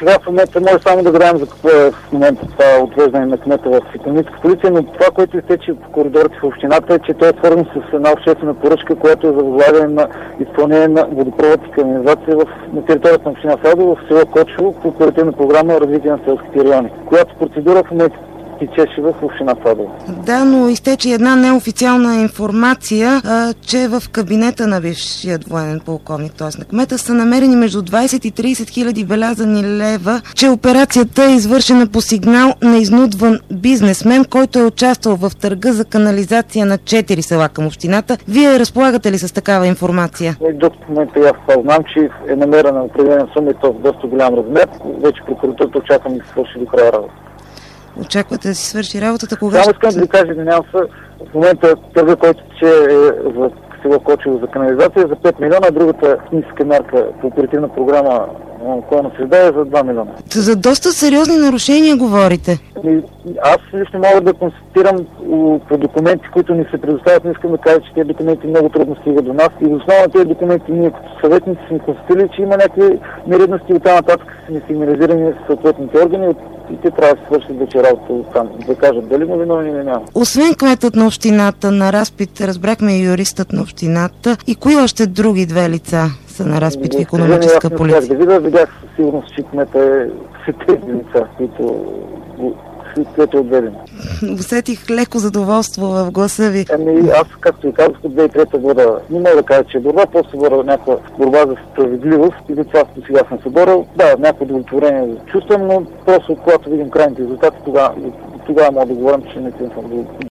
Сега в момента може само да знаем за какво е в момента това отвеждане на кмета в икономическа полиция, но това, което изтече в коридорите в общината е, че той е свързан с една обществена поръчка, която е за възлагане на изпълнение на водопровод и канализация на територията на община Садово в село Кочево по оперативна програма развитие на селските райони, която процедура в момента течеше в община Садово. Да, но изтече една неофициална информация, че в кабинета на бившия военен полковник, т.е. на кмета, са намерени между 20 и 30 хиляди белязани лева, че операцията е извършена по сигнал на изнудван бизнесмен, който е участвал в търга за канализация на 4 села към общината. Вие разполагате ли с такава информация? До момента аз знам, че е намерена определена сума и то в доста голям размер. Вече прокуратурата очаквам да се свърши до края работа. Очаквате да си свърши работата, кога само искам да ви кажа, в момента търга, който тече е за село Кочево за канализация за 5 милиона, другата ниска мярка по оперативна програма околна среда е за 2 милиона. За доста сериозни нарушения говорите. Аз лично мога да констатирам по документи, които ни се предоставят, не искам да кажа, че тези документи много трудно стигат до нас. И основа на тези документи ние като съветници сме констатирали, че има някакви нередности от тази нататък сме сигнализирани с съответните органи и те трябва да свършат вече работа там, да кажат дали му виновен или няма. Освен кметът на общината на разпит, разбрахме и юристът на общината. И кои още други две лица са на разпит в икономическа полиция? Видях със сигурност, че кмета е тези лица, които е отведено. Усетих леко задоволство в гласа ви. Аз, както ви казах, от 2003 года не мога да кажа, че е борба, после някаква борба за справедливост и за това сега съм се борил. Да, някакво удовлетворение чувствам, но просто когато видим крайните резултати, тогава мога да говорим, че не съм